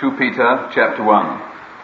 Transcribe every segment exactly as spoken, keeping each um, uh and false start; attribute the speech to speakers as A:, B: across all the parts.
A: Second Peter chapter one.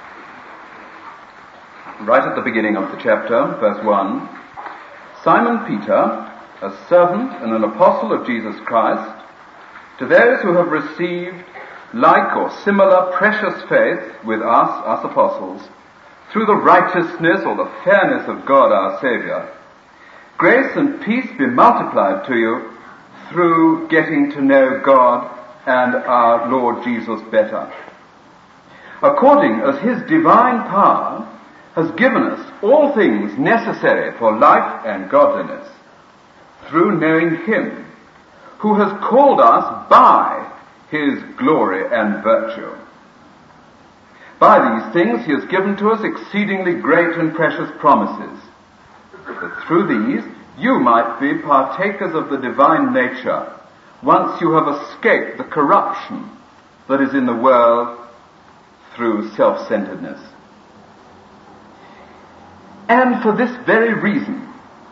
A: Right at the beginning of the chapter, verse one, Simon Peter, a servant and an apostle of Jesus Christ, to those who have received like or similar precious faith with us, us apostles, through the righteousness or the fairness of God our Saviour, grace and peace be multiplied to you through getting to know God and our Lord Jesus better, according as his divine power has given us all things necessary for life and godliness, through knowing him who has called us by his glory and virtue. By these things he has given to us exceedingly great and precious promises, that through these you might be partakers of the divine nature, once you have escaped the corruption that is in the world through self-centeredness. And for this very reason,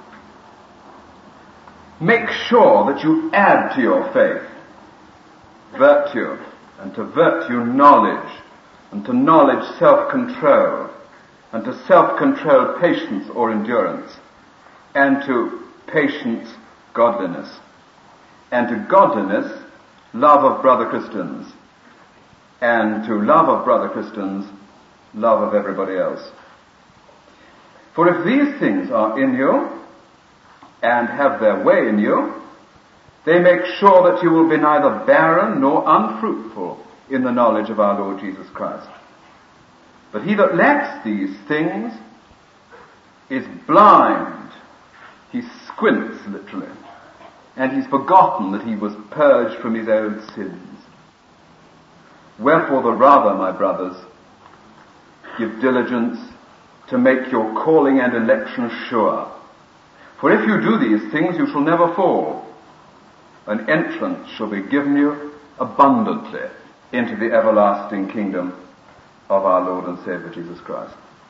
A: make sure that you add to your faith virtue, and to virtue knowledge, and to knowledge self-control, and to self-control patience or endurance, and to patience godliness, and to godliness love of brother Christians, and to love of brother Christians love of everybody else. For if these things are in you, and have their way in you, they make sure that you will be neither barren nor unfruitful in the knowledge of our Lord Jesus Christ. But he that lacks these things is blind. He squints, literally, and he's forgotten that he was purged from his old sins. Wherefore the rather, my brothers, give diligence to make your calling and election sure. For if you do these things, you shall never fall. An entrance shall be given you abundantly into the everlasting kingdom of our Lord and Saviour Jesus Christ.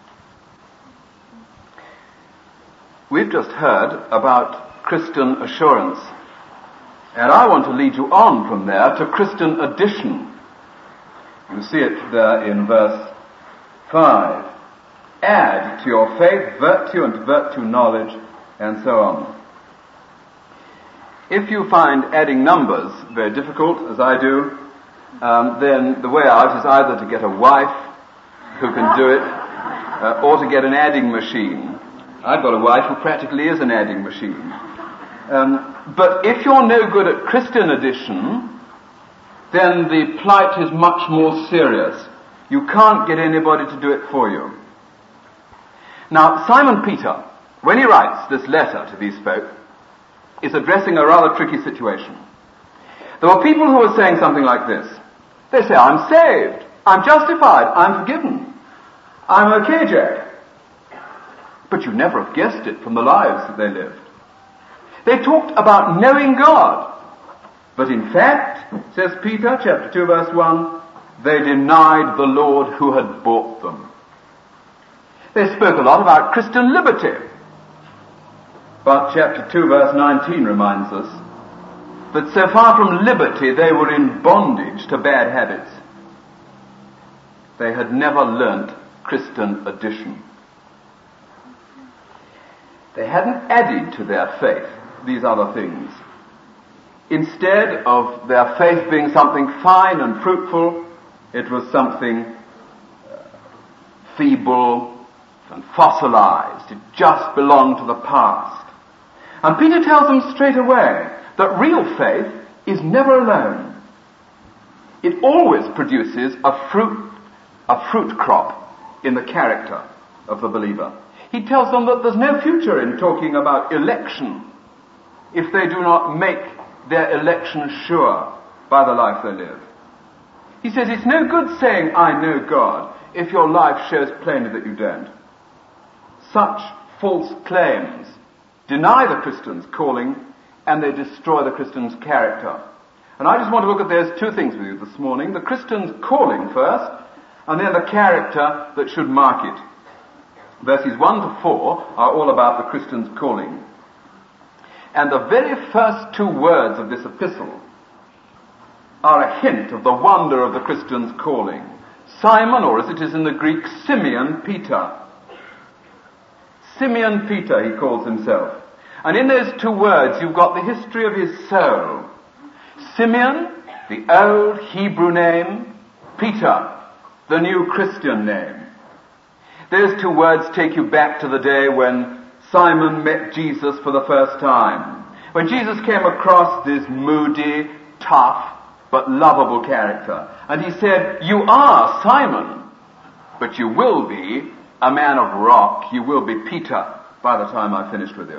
A: We've just heard about Christian assurance, and I want to lead you on from there to Christian addition. You see it there in verse five. Add to your faith virtue, and to virtue knowledge, and so on. If you find adding numbers very difficult, as I do, um, then the way out is either to get a wife who can do it, uh, or to get an adding machine. I've got a wife who practically is an adding machine. Um, but if you're no good at Christian addition, then the plight is much more serious. You can't get anybody to do it for you. Now, Simon Peter, when he writes this letter to these folk, is addressing a rather tricky situation. There were people who were saying something like this. They say, I'm saved, I'm justified, I'm forgiven, I'm okay, Jack. But you never have guessed it from the lives that they lived. They talked about knowing God, but in fact, says Peter, chapter two, verse one, they denied the Lord who had bought them. They spoke a lot about Christian liberty, but chapter two, verse nineteen reminds us that so far from liberty, they were in bondage to bad habits. They had never learnt Christian addition. They hadn't added to their faith these other things. Instead of their faith being something fine and fruitful, it was something uh, feeble and fossilized. It just belonged to the past. And Peter tells them straight away that real faith is never alone. It always produces a fruit, a fruit crop in the character of the believer. He tells them that there's no future in talking about election if they do not make their election sure by the life they live. He says it's no good saying, I know God, if your life shows plainly that you don't. Such false claims deny the Christian's calling, and they destroy the Christian's character. And I just want to look at those two things with you this morning. The Christian's calling first, and then the character that should mark it. Verses one to four are all about the Christian's calling. And the very first two words of this epistle are a hint of the wonder of the Christian's calling. Simon, or as it is in the Greek, Simeon Peter. Simeon Peter, he calls himself. And in those two words, you've got the history of his soul. Simeon, the old Hebrew name, Peter, the new Christian name. Those two words take you back to the day when Simon met Jesus for the first time. When Jesus came across this moody, tough, but lovable character. And he said, "You are Simon, but you will be a man of rock. You will be Peter by the time I finished with you."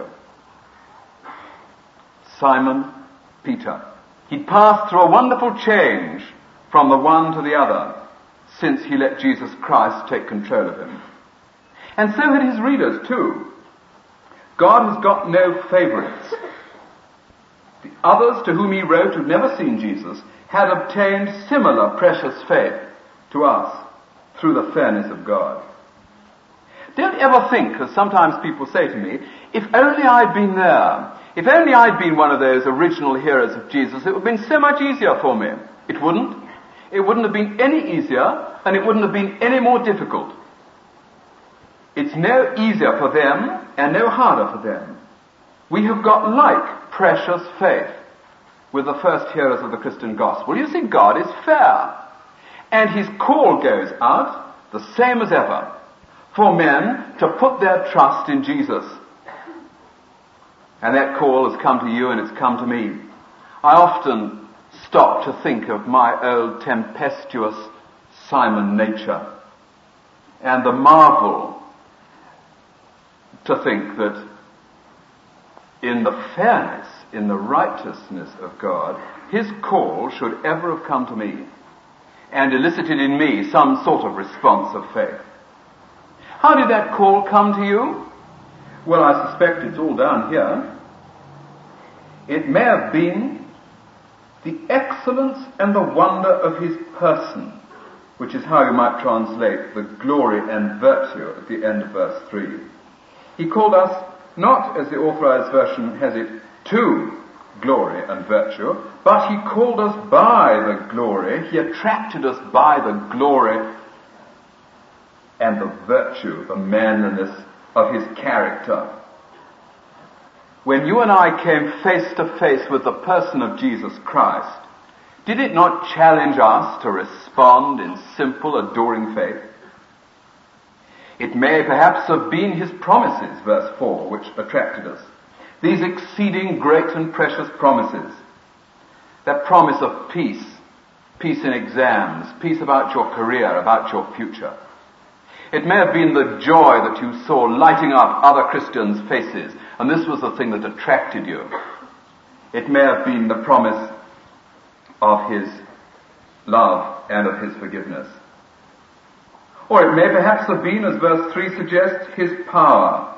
A: Simon Peter. He'd passed through a wonderful change from the one to the other since he let Jesus Christ take control of him. And so had his readers too. God has got no favorites. The others to whom he wrote, who'd never seen Jesus, had obtained similar precious faith to us through the fairness of God. Don't ever think, as sometimes people say to me, if only I'd been there, if only I'd been one of those original hearers of Jesus, it would have been so much easier for me. It wouldn't. It wouldn't have been any easier, and it wouldn't have been any more difficult. It's no easier for them, and no harder for them. We have got like precious faith with the first hearers of the Christian gospel. You see, God is fair. And his call goes out, the same as ever, for men to put their trust in Jesus. And that call has come to you and it's come to me. I often stop to think of my old tempestuous Simon nature and the marvel to think that in the fairness, in the righteousness of God, his call should ever have come to me and elicited in me some sort of response of faith. How did that call come to you? Well, I suspect it's all down here. It may have been the excellence and the wonder of his person, which is how you might translate the glory and virtue at the end of verse three. He called us, not as the Authorized Version has it, to glory and virtue, but he called us by the glory, he attracted us by the glory and the virtue, the manliness of his character. When you and I came face to face with the person of Jesus Christ, did it not challenge us to respond in simple, adoring faith? It may perhaps have been his promises, verse four, which attracted us. These exceeding great and precious promises. That promise of peace, peace in exams, peace about your career, about your future. It may have been the joy that you saw lighting up other Christians' faces, and this was the thing that attracted you. It may have been the promise of his love and of his forgiveness. Or it may perhaps have been, as verse three suggests, his power.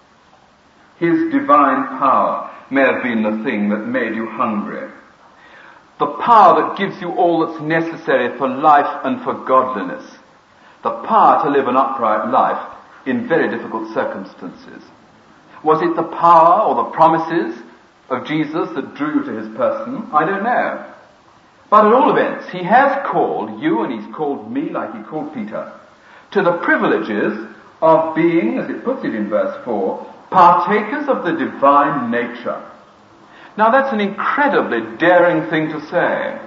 A: His divine power may have been the thing that made you hungry. The power that gives you all that's necessary for life and for godliness. The power to live an upright life in very difficult circumstances. Was it the power or the promises of Jesus that drew you to his person? I don't know. But at all events, he has called you, and he's called me like he called Peter, to the privileges of being, as it puts it in verse four, partakers of the divine nature. Now that's an incredibly daring thing to say.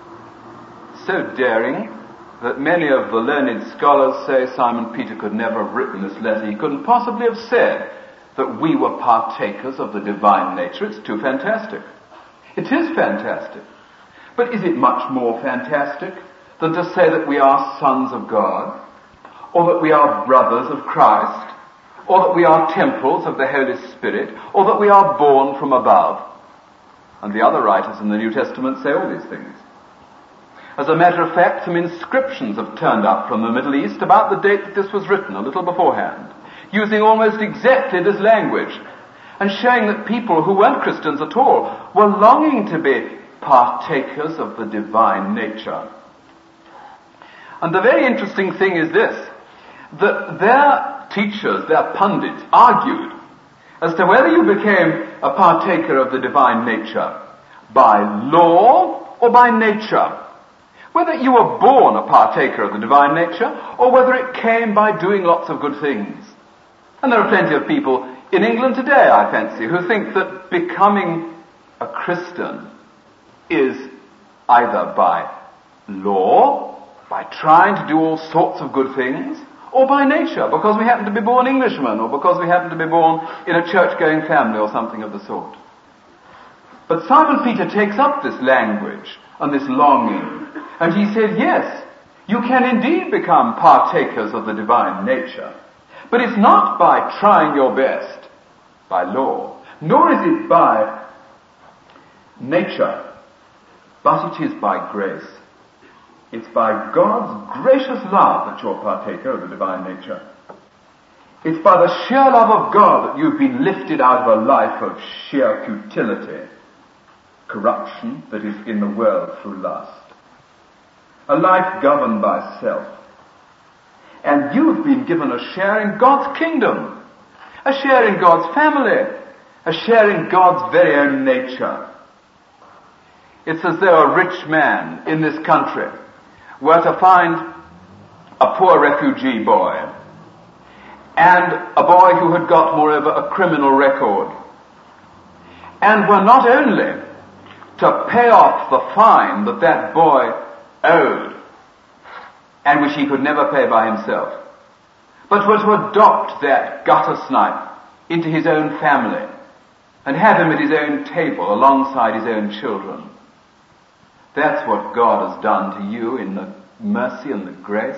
A: So daring that many of the learned scholars say Simon Peter could never have written this letter. He couldn't possibly have said that we were partakers of the divine nature. It's too fantastic. It is fantastic. But is it much more fantastic than to say that we are sons of God, or that we are brothers of Christ, or that we are temples of the Holy Spirit, or that we are born from above? And the other writers in the New Testament say all these things. As a matter of fact, some inscriptions have turned up from the Middle East about the date that this was written, a little beforehand, using almost exactly this language, and showing that people who weren't Christians at all were longing to be partakers of the divine nature. And the very interesting thing is this, that their teachers, their pundits, argued as to whether you became a partaker of the divine nature by law or by nature.
B: Whether you were born a partaker of the divine nature, or whether it came by doing lots of good things. And there are plenty of people in England today, I fancy, who think that becoming a Christian is either by law, by trying to do all sorts of good things, or by nature, because we happen to be born Englishmen, or because we happen to be born in a church-going family, or something of the sort. But Simon Peter takes up this language and this longing, and he said, yes, you can indeed become partakers of the divine nature, but it's not by trying your best, by law, nor is it by nature, but it is by grace. It's by God's gracious love that you're partaker of the divine nature. It's by the sheer love of God that you've been lifted out of a life of sheer futility, corruption that is in the world through lust. A life governed by self. And you've been given a share in God's kingdom, a share in God's family, a share in God's very own nature. It's as though a rich man in this country were to find a poor refugee boy, and a boy who had got, moreover, a criminal record, and were not only to pay off the fine that that boy owed, and which he could never pay by himself, but were to adopt that gutter snipe into his own family and have him at his own table alongside his own children. That's what God has done to you in the mercy and the grace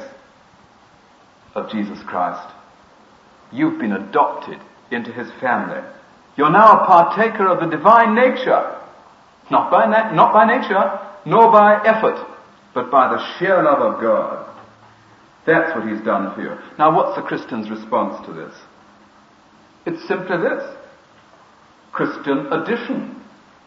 B: of Jesus Christ. You've been adopted into his family. You're now a partaker of the divine nature, not by na- not by nature, nor by effort, but by the sheer love of God. That's what he's done for you. Now, what's the Christian's response to this? It's simply this: Christian addition.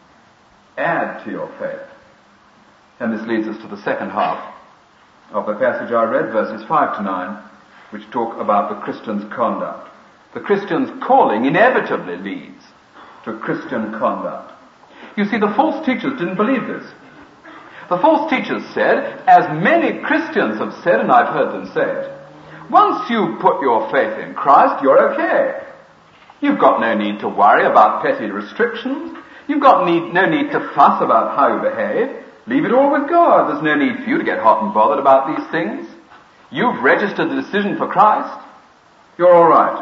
B: Add to your faith. And this leads us to the second half of the passage I read, verses five to nine, which talk about the Christian's conduct. The Christian's calling inevitably leads to Christian conduct. You see, the false teachers didn't believe this. The false teachers said, as many Christians have said, and I've heard them say it, once you put your faith in Christ, you're okay. You've got no need to worry about petty restrictions. You've got need, no need to fuss about how you behave. Leave it all with God. There's no need for you to get hot and bothered about these things. You've registered the decision for Christ. You're all right.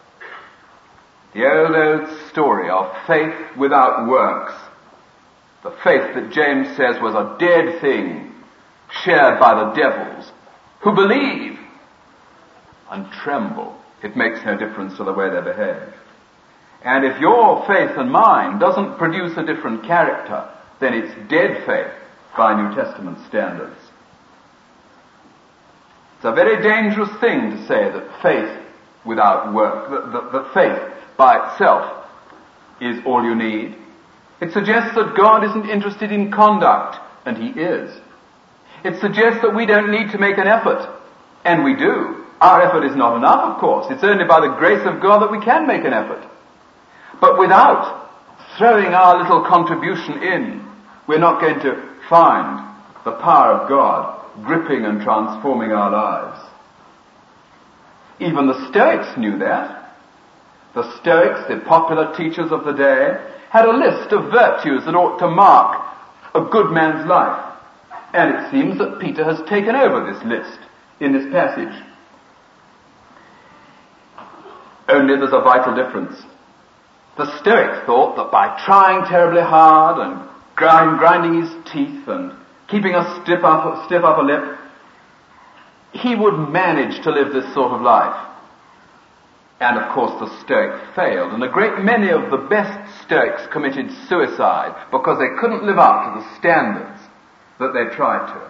B: The old, old story of faith without works. The faith that James says was a dead thing, shared by the devils, who believe and tremble. It makes no difference to the way they behave. And if your faith and mine doesn't produce a different character, then it's dead faith by New Testament standards. It's a very dangerous thing to say that faith without work, that, that, that faith by itself is all you need. It suggests that God isn't interested in conduct, and he is. It suggests that we don't need to make an effort, and we do. Our effort is not enough, of course. It's only by the grace of God that we can make an effort. But without throwing our little contribution in, we're not going to find the power of God gripping and transforming our lives. Even the Stoics knew that. The Stoics, the popular teachers of the day, had a list of virtues that ought to mark a good man's life. And it seems that Peter has taken over this list in this passage. Only there's a vital difference. The Stoic thought that by trying terribly hard and grind, grinding his teeth and keeping a stiff upper, stiff upper lip, he would manage to live this sort of life. And of course the Stoic failed, and a great many of the best Stoics committed suicide because they couldn't live up to the standards that they tried to.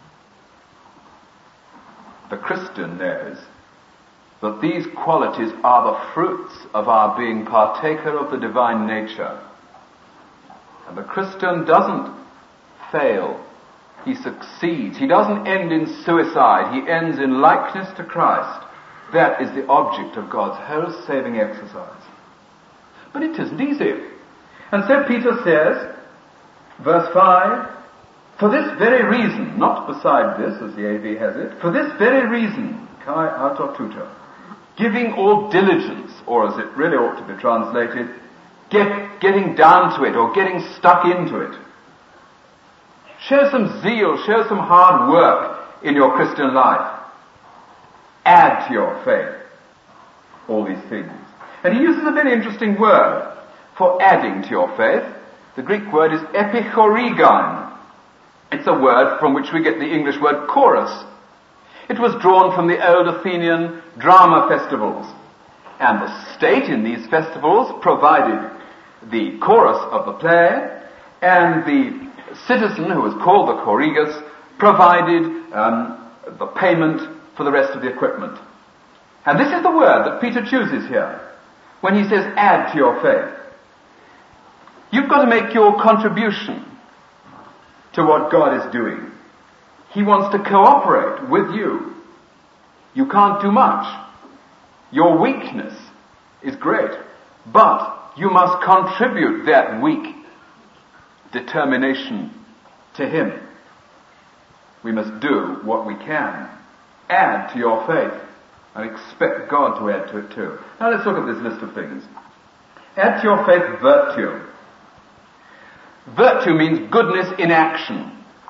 B: The Christian knows that these qualities are the fruits of our being partaker of the divine nature. And the Christian doesn't fail. He succeeds. He doesn't end in suicide. He ends in likeness to Christ. That is the object of God's whole saving exercise. But it isn't easy. And so Peter says, verse five, For this very reason, not beside this, as the A V has it, for this very reason, kai auto tuto, giving all diligence, or as it really ought to be translated, get, getting down to it, or getting stuck into it. Show some zeal, show some hard work in your Christian life. Add to your faith all these things. And he uses a very interesting word for adding to your faith. The Greek word is epichorigon. It's a word from which we get the English word chorus. It was drawn from the old Athenian drama festivals. And the state in these festivals provided the chorus of the play, and the citizen, who was called the chorigus, provided um, the payment for the rest of the equipment. And this is the word that Peter chooses here when he says, add to your faith. You've got to make your contribution to what God is doing. He wants to cooperate with you. You can't do much. Your weakness is great, but you must contribute that weak determination to Him. We must do what we can. Add to your faith and expect God to add to it too. Now let's look at this list of things. Add to your faith virtue. Virtue means goodness in action.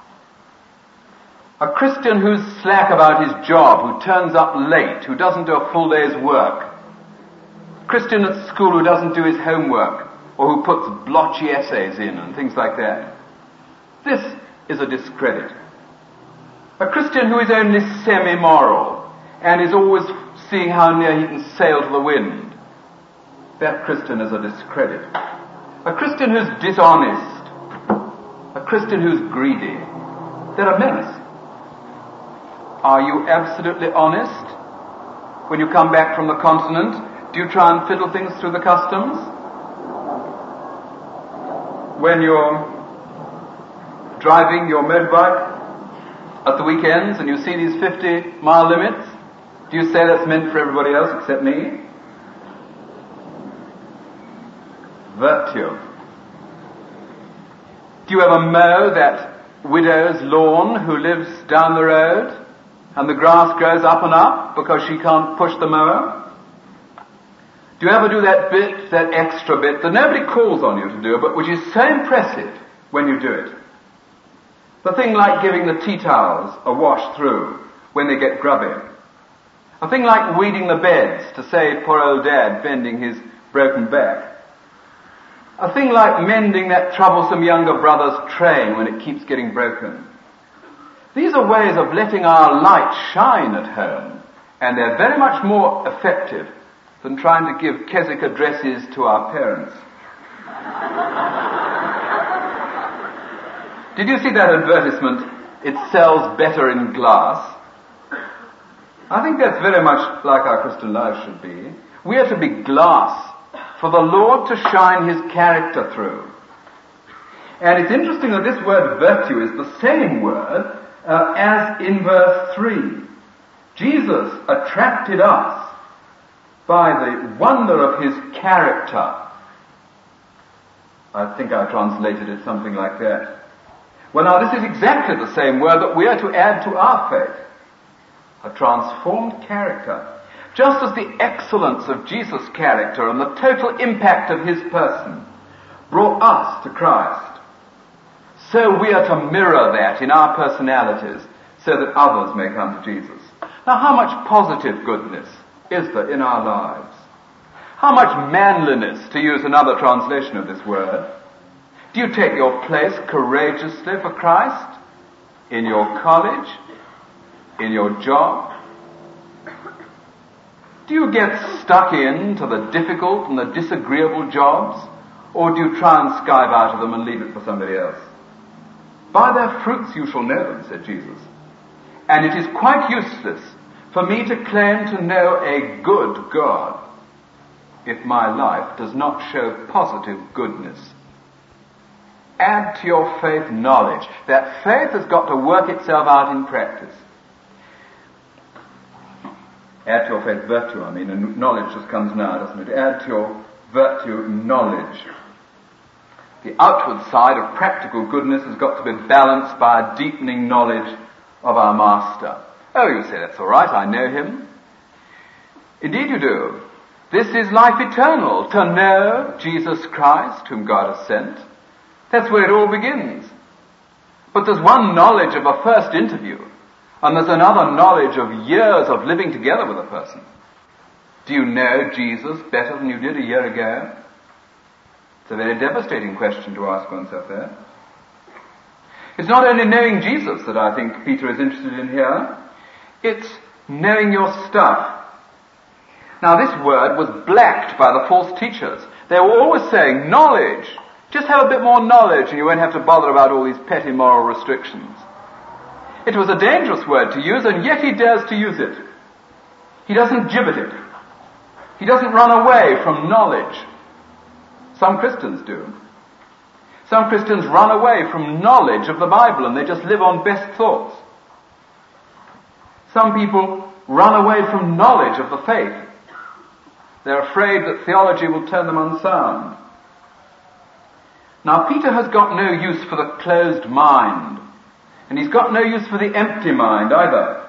B: A Christian who's slack about his job, who turns up late, who doesn't do a full day's work. A Christian at school who doesn't do his homework, or who puts blotchy essays in and things like that. This is a discredit. A Christian who is only semi-moral and is always seeing how near he can sail to the wind. That Christian is a discredit. A Christian who's dishonest. A Christian who's greedy. They're a menace. Are you absolutely honest? When you come back from the continent, do you try and fiddle things through the customs? When you're driving your motorbike at the weekends and you see these fifty mile limits, do you say that's meant for everybody else except me? Virtue. Do you ever mow that widow's lawn who lives down the road and the grass grows up and up because she can't push the mower? Do you ever do that bit, that extra bit that nobody calls on you to do, but which is so impressive when you do it? The thing like giving the tea towels a wash through when they get grubby. A thing like weeding the beds to save poor old Dad bending his broken back. A thing like mending that troublesome younger brother's train when it keeps getting broken. These are ways of letting our light shine at home, and they're very much more effective than trying to give Keswick addresses to our parents. Did you see that advertisement? It sells better in glass. I think that's very much like our Christian life should be. We are to be glass for the Lord to shine His character through. And it's interesting that this word virtue is the same word uh, as in verse three. Jesus attracted us by the wonder of His character. I think I translated it something like that. Well, now this is exactly the same word that we are to add to our faith. A transformed character. Just as the excellence of Jesus' character and the total impact of His person brought us to Christ, so we are to mirror that in our personalities so that others may come to Jesus. Now, how much positive goodness is there in our lives? How much manliness, to use another translation of this word? Do you take your place courageously for Christ? In your college? In your job? Do you get stuck into the difficult and the disagreeable jobs? Or do you try and skive out of them and leave it for somebody else? By their fruits you shall know them, said Jesus. And it is quite useless for me to claim to know a good God if my life does not show positive goodness. Add to your faith knowledge. That faith has got to work itself out in practice. Add to your faith virtue, I mean, and knowledge just comes now, doesn't it? Add to your virtue knowledge. The outward side of practical goodness has got to be balanced by a deepening knowledge of our Master. Oh, you say, that's all right, I know him. Indeed you do. This is life eternal, to know Jesus Christ, whom God has sent. That's where it all begins. But there's one knowledge of a first interview, and there's another knowledge of years of living together with a person. Do you know Jesus better than you did a year ago? It's a very devastating question to ask oneself there. It's not only knowing Jesus that I think Peter is interested in here, it's knowing your stuff. Now this word was blacked by the false teachers. They were always saying, knowledge. Just have a bit more knowledge and you won't have to bother about all these petty moral restrictions. It was a dangerous word to use, and yet he dares to use it. He doesn't gibbet it. He doesn't run away from knowledge. Some Christians do. Some Christians run away from knowledge of the Bible and they just live on best thoughts. Some people run away from knowledge of the faith. They're afraid that theology will turn them unsound. Now Peter has got no use for the closed mind, and he's got no use for the empty mind either.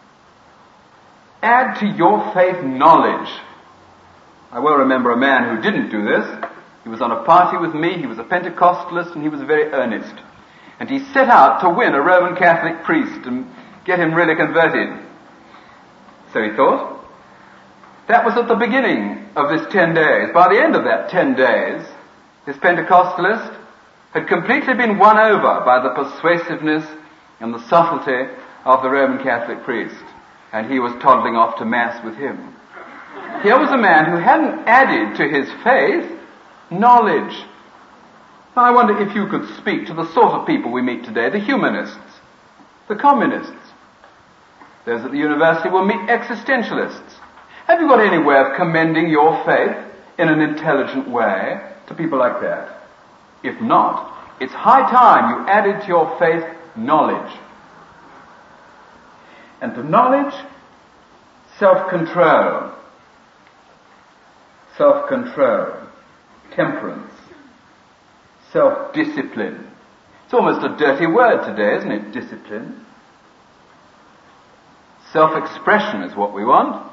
B: Add to your faith knowledge. I well remember a man who didn't do this. He was on a party with me, he was a Pentecostalist, and he was very earnest. And he set out to win a Roman Catholic priest and get him really converted. So he thought. That was at the beginning of this ten days. By the end of that ten days, this Pentecostalist had completely been won over by the persuasiveness and the subtlety of the Roman Catholic priest. And he was toddling off to Mass with him. Here was a man who hadn't added to his faith knowledge. Now I wonder if you could speak to the sort of people we meet today, the humanists, the communists. Those at the university will meet existentialists. Have you got any way of commending your faith in an intelligent way to people like that? If not, it's high time you added to your faith knowledge. And to knowledge, self-control. Self-control. Temperance. Self-discipline. It's almost a dirty word today, isn't it? Discipline. Self-expression is what we want.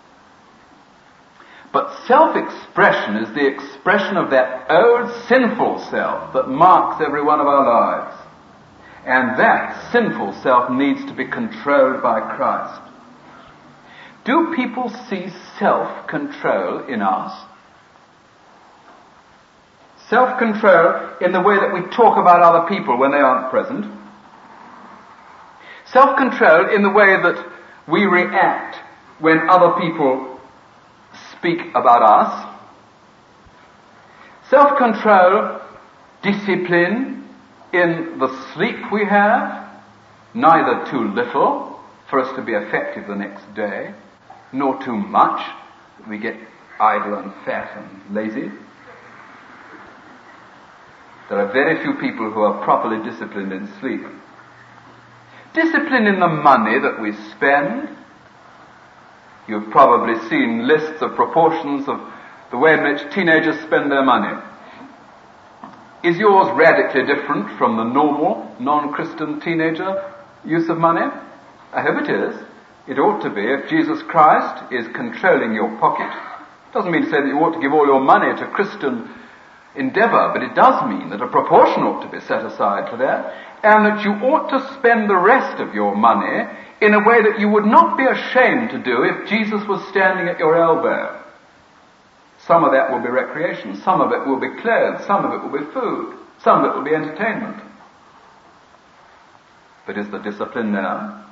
B: But self-expression is the expression of that old sinful self that marks every one of our lives. And that sinful self needs to be controlled by Christ. Do people see self-control in us? Self-control in the way that we talk about other people when they aren't present. Self-control in the way that we react when other people speak about us. Self-control, discipline in the sleep we have, neither too little for us to be effective the next day, nor too much that we get idle and fat and lazy. There are very few people who are properly disciplined in sleep. Discipline in the money that we spend. You've probably seen lists of proportions of the way in which teenagers spend their money. Is yours radically different from the normal, non-Christian teenager use of money? I hope it is. It ought to be if Jesus Christ is controlling your pocket. Doesn't mean to say that you ought to give all your money to Christian endeavor, but it does mean that a proportion ought to be set aside for that, and that you ought to spend the rest of your money in a way that you would not be ashamed to do if Jesus was standing at your elbow. Some of that will be recreation, some of it will be clothes, some of it will be food, some of it will be entertainment. But is the discipline there?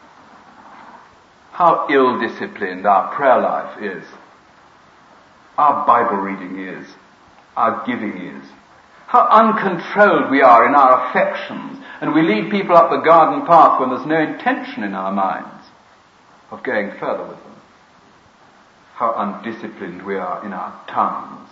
B: How ill-disciplined our prayer life is, our Bible reading is, our giving is. How uncontrolled we are in our affections, and we lead people up the garden path when there's no intention in our minds of going further with them. How undisciplined we are in our tongues.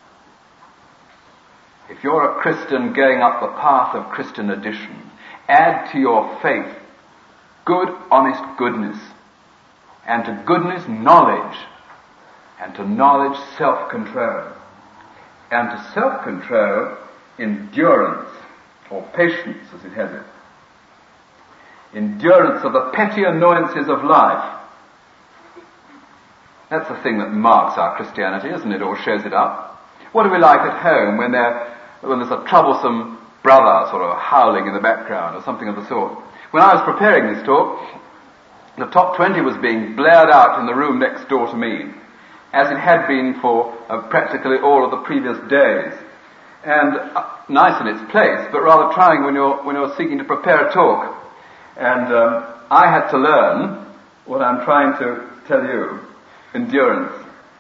B: If you're a Christian going up the path of Christian addition, add to your faith good, honest goodness, and to goodness knowledge, and to knowledge self-control, and to self-control
A: endurance, or patience as it has it. Endurance of the petty annoyances of life. That's the thing that marks our Christianity, isn't it, or shows it up? What are we like at home when, there, when there's a troublesome brother sort of howling in the background or something of the sort? When I was preparing this talk, the top twenty was being blared out in the room next door to me, as it had been for uh, practically all of the previous days. And uh, nice in its place, but rather trying when you're, when you're seeking to prepare a talk. And um, I had to learn what I'm trying to tell you. Endurance.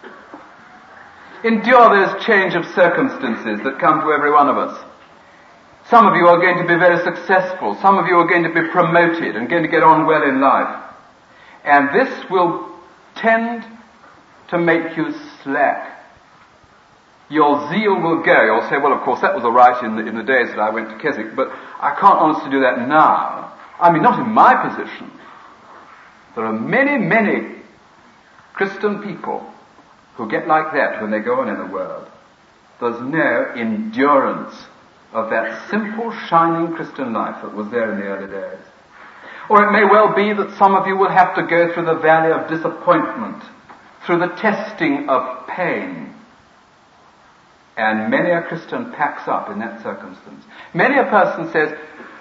A: Endure those change of circumstances that come to every one of us. Some of you are going to be very successful. Some of you are going to be promoted and going to get on well in life. And this will tend to make you slack. Your zeal will go. You'll say, well, of course, that was all right in the, in the days that I went to Keswick, but I can't honestly do that now. I mean, not in my position. There are many, many Christian people who get like that when they go on in the world. There's no endurance of that simple, shining Christian life that was there in the early days. Or it may well be that some of you will have to go through the valley of disappointment, through the testing of pain. And many a Christian packs up in that circumstance. Many a person says,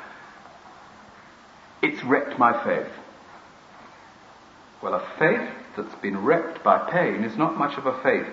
A: it's wrecked my faith. Well, a faith that's been wrecked by pain is not much of a faith.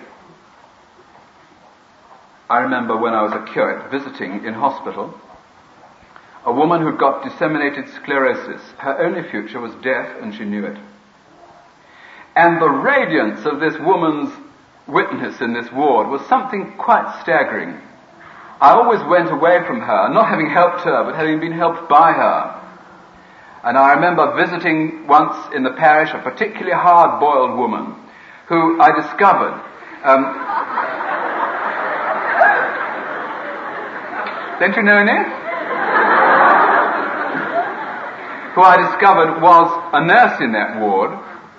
A: I remember when I was a curate visiting in hospital, a woman who'd got disseminated sclerosis. Her only future was death, and she knew it. And the radiance of this woman's witness in this ward was something quite staggering. I always went away from her, not having helped her, but having been helped by her. And I remember visiting once in the parish a particularly hard-boiled woman who I discovered um, don't you know any? Who I discovered was a nurse in that ward.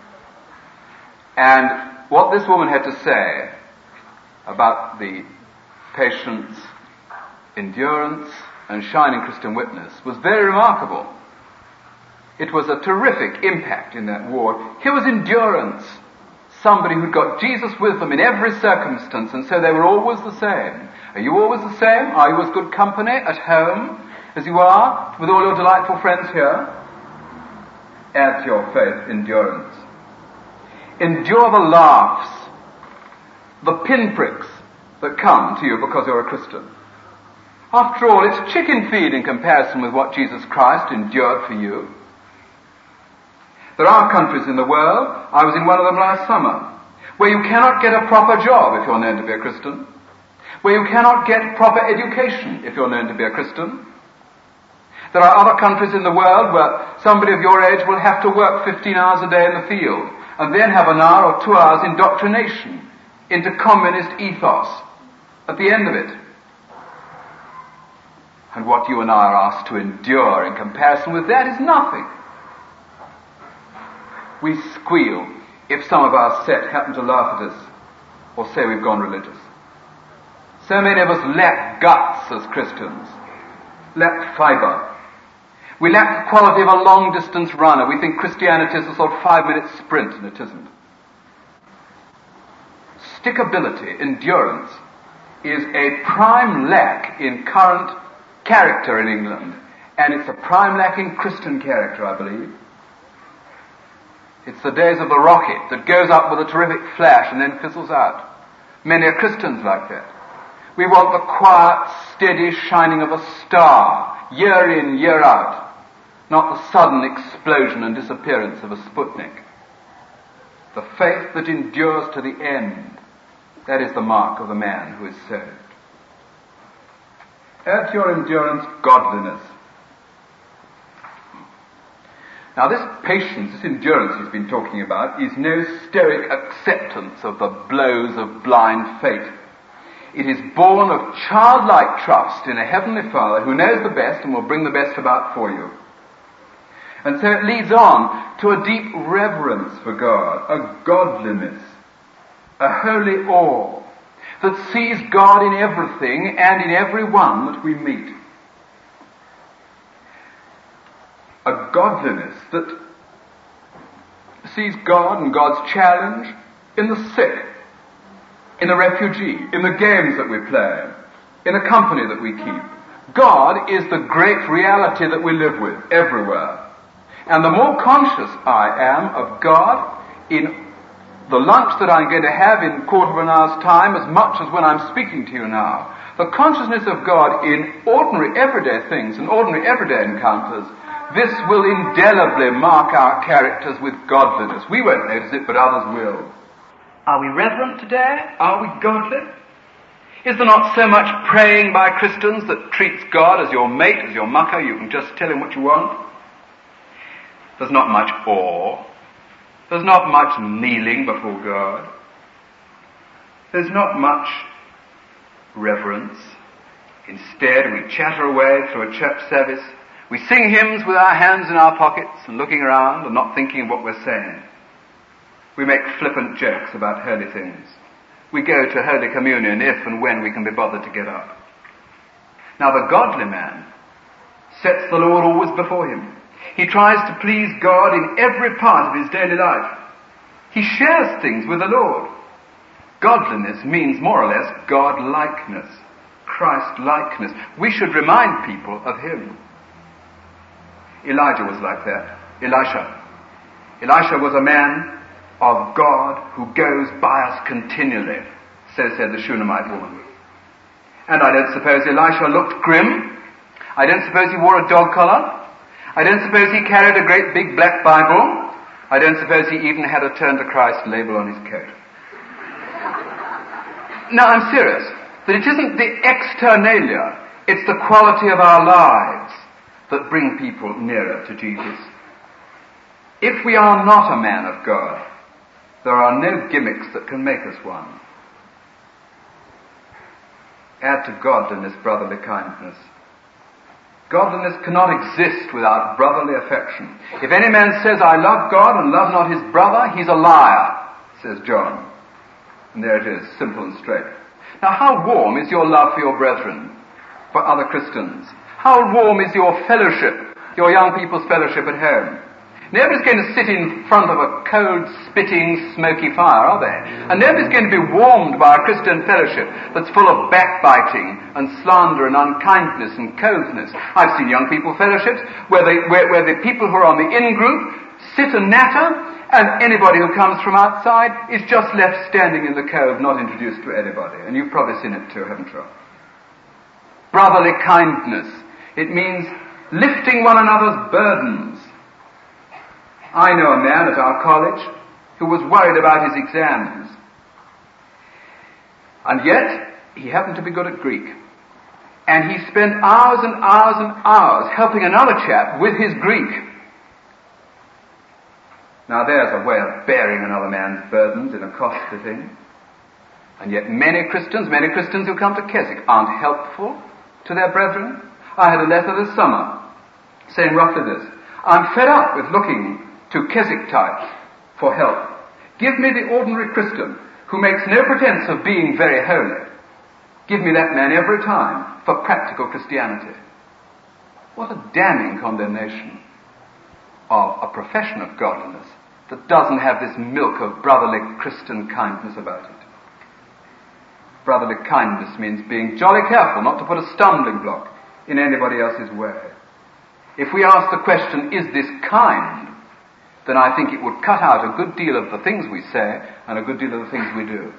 A: And what this woman had to say about the patient's endurance and shining Christian witness was very remarkable. It was a terrific impact in that ward. Here was endurance. Somebody who'd got Jesus with them in every circumstance, and so they were always the same. Are you always the same? Are you as good company at home as you are with all your delightful friends here? Add to your faith endurance. Endure the laughs, the pinpricks that come to you because you're a Christian. After all, it's chicken feed in comparison with what Jesus Christ endured for you. There are countries in the world, I was in one of them last summer, where you cannot get a proper job if you're known to be a Christian, where you cannot get proper education if you're known to be a Christian. There are other countries in the world where somebody of your age will have to work fifteen hours a day in the field and then have an hour or two hours indoctrination into communist ethos at the end of it. And what you and I are asked to endure in comparison with that is nothing. We squeal if some of our set happen to laugh at us or say we've gone religious. So many of us lack guts as Christians, lack fibre. We lack the quality of a long-distance runner. We think Christianity is a sort of five-minute sprint, and it isn't. Stickability, endurance, is a prime lack in current character in England, and it's a prime lack in Christian character, I believe. It's the days of the rocket that goes up with a terrific flash and then fizzles out. Many are Christians like that. We want the quiet, steady shining of a star, year in, year out, not the sudden explosion and disappearance of a Sputnik. The faith that endures to the end, that is the mark of the man who is saved. Add to your endurance godliness. Now this patience, this endurance he's been talking about, is no stoic acceptance of the blows of blind fate. It is born of childlike trust in a heavenly Father who knows the best and will bring the best about for you. And so it leads on to a deep reverence for God, a godliness, a holy awe.
B: that sees God in everything and in everyone that we meet. A godliness that sees God and God's challenge in the sick, in the refugee, in the games that we play, in the company that we keep. God is the great reality that we live with everywhere. And the more conscious I am of God in the lunch that I'm going to have in a quarter of an hour's time, as much as when I'm speaking to you now, the consciousnness of God in ordinary everyday things and ordinary everyday encounters, this will indelibly mark our characters with godliness. We won't notice it, but others will. Are we reverent today? Are we godly? Is there not so much praying by Christians that treats God as your mate, as your mucker? You can just tell him what you want. There's not much awe. There's not much kneeling before God. There's not much reverence. Instead, we chatter away through a church service. We sing hymns with our hands in our pockets and looking around and not thinking of what we're saying. We make flippant jokes about holy things. We go to Holy Communion if and when we can be bothered to get up. Now, the godly man sets the Lord always before him. He tries to please God in every part of his daily life. He shares things with the Lord. Godliness means more or less God-likeness, Christ-likeness. We should remind people of him. Elijah was like that. Elisha. Elisha was a man of God who goes by us continually, so said the Shunammite woman. And I don't suppose Elisha looked grim. I don't suppose he wore a dog collar. I don't suppose he carried a great big black Bible. I don't suppose he even had a Turn to Christ label on his coat. Now, I'm serious, that it isn't the externalia, it's the quality of our lives that bring people nearer to Jesus. If we are not a man of God, there are no gimmicks that can make us one. Add to godliness brotherly kindness. Godliness cannot exist without brotherly affection. If any man says, I love God and love not his brother, he's a liar, says John. And there it is, simple and straight. Now, how warm is your love for your brethren, for other Christians? How warm is your fellowship, your young people's fellowship at home? Nobody's going to sit in front of a cold, spitting, smoky fire, are they? And nobody's going to be warmed by a Christian fellowship that's full of backbiting and slander and unkindness and coldness. I've seen young people fellowships where, they, where, where the people who are on the in-group sit and natter, and anybody who comes from outside is just left standing in the cove, not introduced to anybody. And you've probably seen it too, haven't you? Brotherly kindness. It means lifting one another's burdens. I know a man at our college who was worried about his exams. And yet, he happened to be good at Greek. And he spent hours and hours and hours helping another chap with his Greek. Now there's a way of bearing another man's burdens in a costly thing. And yet many Christians, many Christians who come to Keswick aren't helpful to their brethren. I had a letter this summer saying roughly this: I'm fed up with looking to Keswick types for help. Give me the ordinary Christian who makes no pretense of being very holy. Give me that man every time for practical Christianity. What a damning condemnation of a profession of godliness that doesn't have this milk of brotherly Christian kindness about it. Brotherly kindness means being jolly careful not to put a stumbling block in anybody else's way. If we ask the question, is this kind? Then I think it would cut out a good deal of the things we say and a good deal of the things we do.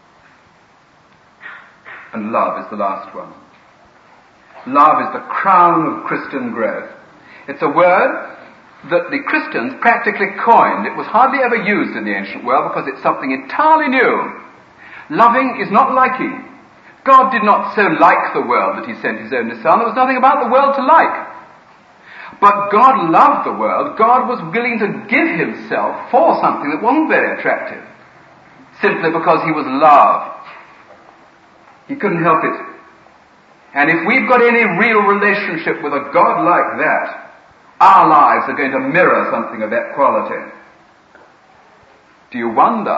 B: And love is the last one. Love is the crown of Christian growth. It's a word that the Christians practically coined. It was hardly ever used in the ancient world because it's something entirely new. Loving is not liking. God did not so like the world that he sent his only Son. There was nothing about the world to like. But God loved the world. God was willing to give himself for something that wasn't very attractive, simply because he was love. He couldn't help it. And if we've got any real relationship with a God like that, our lives are going to mirror something of that quality. Do you wonder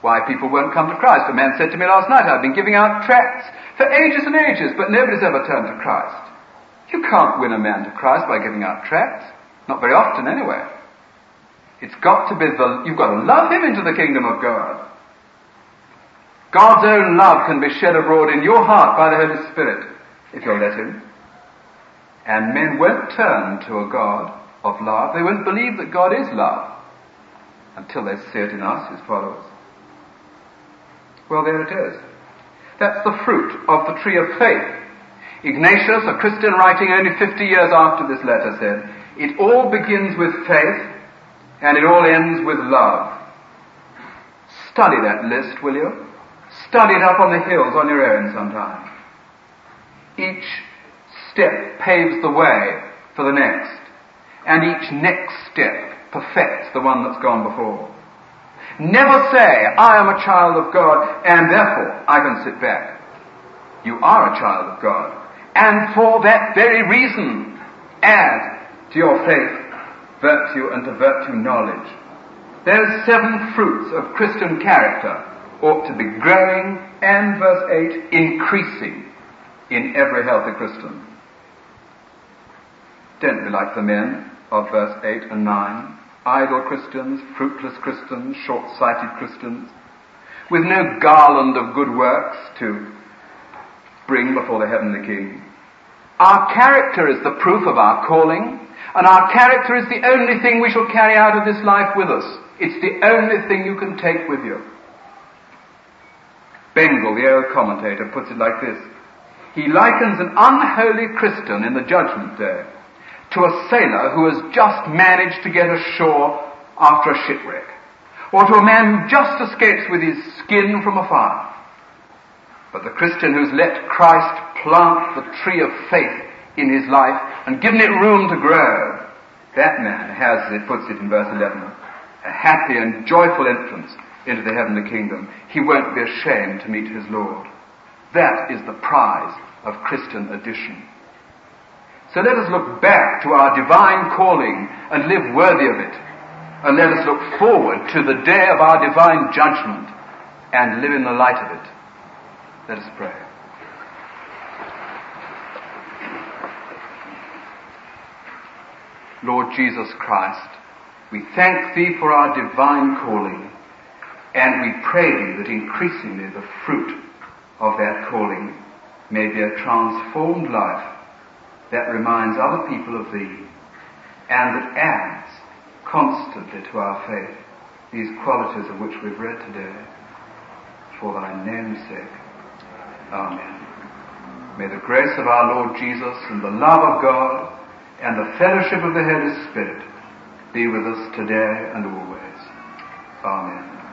B: why people won't come to Christ. A man said to me last night, I've been giving out tracts for ages and ages, but nobody's ever turned to Christ. You can't win a man to Christ by giving out tracts. Not very often, anyway. It's got to be the, you've got to love him into the kingdom of God. God's own love can be shed abroad in your heart by the Holy Spirit, if you'll let him. And men won't turn to a God of love. They won't believe that God is love until they see it in us, his followers. Well, there it is. That's the fruit of the tree of faith. Ignatius, a Christian writing only fifty years after this letter, said, it all begins with faith and it all ends with love. Study that list, will you? Study it up on the hills on your own sometime. Each step paves the way for the next, and each next step perfects the one that's gone before. Never say, I am a child of God, and therefore I can sit back. You are a child of God, and for that very reason, add to your faith virtue, and to virtue knowledge. Those seven fruits of Christian character ought to be growing and, verse eight, increasing in every healthy Christian. Don't be like the men of verse eight and nine, idle Christians, fruitless Christians, short-sighted Christians, with no garland of good works to bring before the heavenly King. Our character is the proof of our calling, and our character is the only thing we shall carry out of this life with us. It's the only thing you can take with you. Bengel, the old commentator, puts it like this. He likens an unholy Christian in the judgment day to a sailor who has just managed to get ashore after a shipwreck, or to a man who just escapes with his skin from a fire. But the Christian who's let Christ plant the tree of faith in his life and given it room to grow, that man has, it puts it in verse eleven, a happy and joyful entrance into the heavenly kingdom. He won't be ashamed to meet his Lord. That is the prize of Christian addition. So let us look back to our divine calling and live worthy of it. And let us look forward to the day of our divine judgment and live in the light of it. Let us pray. Lord Jesus Christ, we thank Thee for our divine calling, and we pray Thee that increasingly the fruit of that calling may be a transformed life that reminds other people of Thee, and that adds constantly to our faith these qualities of which we've read today. For Thy name's sake. Amen. May the grace of our Lord Jesus and the love of God and the fellowship of the Holy Spirit be with us today and always. Amen.